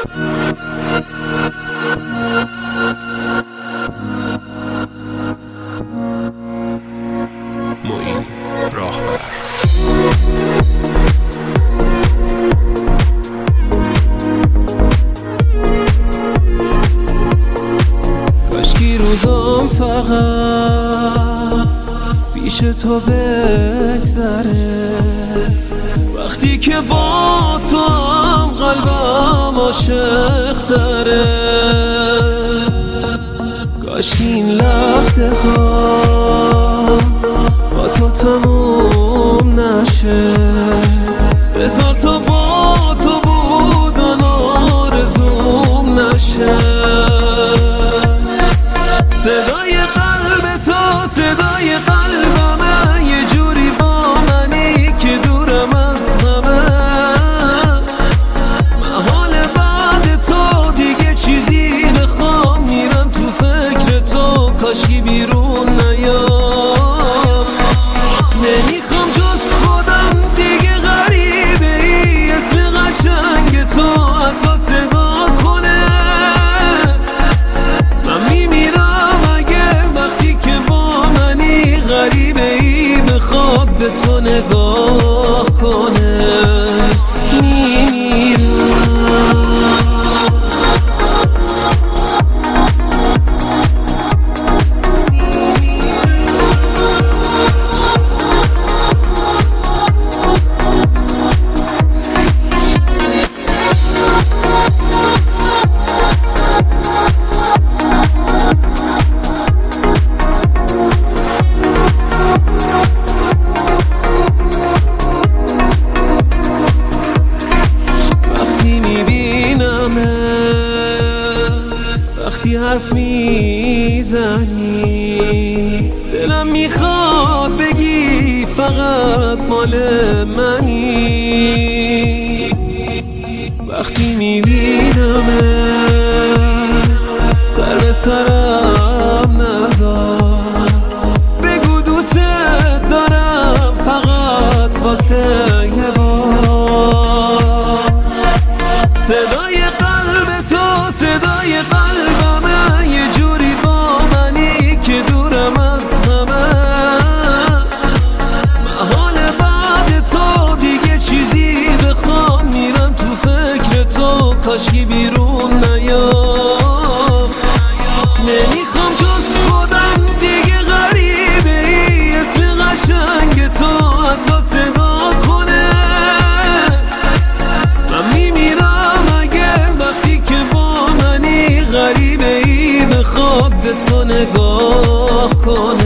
معین راهبر. کاشکی روزام فقط پیش تو بگذره، وقتی که با تو هم قلبم عاشق تره. کاشکی این لحظه ها با تو تموم نشه، بذار تا با تو بودن آرزوم نشه. صدای قلب تو صدای قلبمه، یه جوری با منی که دورم از همه. من حال بعد تو دیگه چیزی نخوام، میرم تو فکر تو، کاشکی بیرون نیام. نمیخوام جز خودم دیگه، غریبه ای اسم قشنگ تو حتی صدا کنه. من میمیرم اگه وقتی که با منی، غریبه ای بخواد به تو نگاه کنه. وقتی حرف میزنی دلم میخواد بگی فقط مال منی. وقتی میبینم سر به سرم نذار، بگو دوست دارم فقط واسه یه بار. صدای قلب تو صدای قلبمه، یه جوری با منی که دورم از همه. من حال بعد تو دیگه چیزی بخوام، میرم تو فکر تو، کاشکی بیرون نیام. نمیخوام جز خودم دیگه، غریبه ای اسم قشنگ تو حتی صدا کنه. من میمیرم اگه وقتی که با منی، غریبه ای بخواد به تو نگاه کنه.